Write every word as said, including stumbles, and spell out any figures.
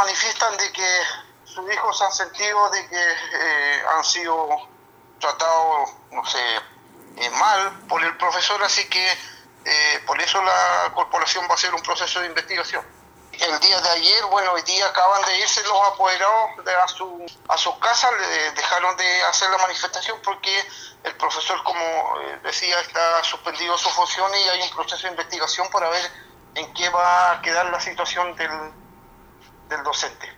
manifiestan de que sus hijos han sentido de que eh, han sido tratados, no sé, eh, mal por el profesor, así que eh, por eso la corporación va a hacer un proceso de investigación. El día de ayer, bueno, hoy día acaban de irse los apoderados de a, su, a sus casas, le dejaron de hacer la manifestación porque el profesor, como eh, decía, está suspendido sus funciones y hay un proceso de investigación para ver en qué va a quedar la situación del, del docente.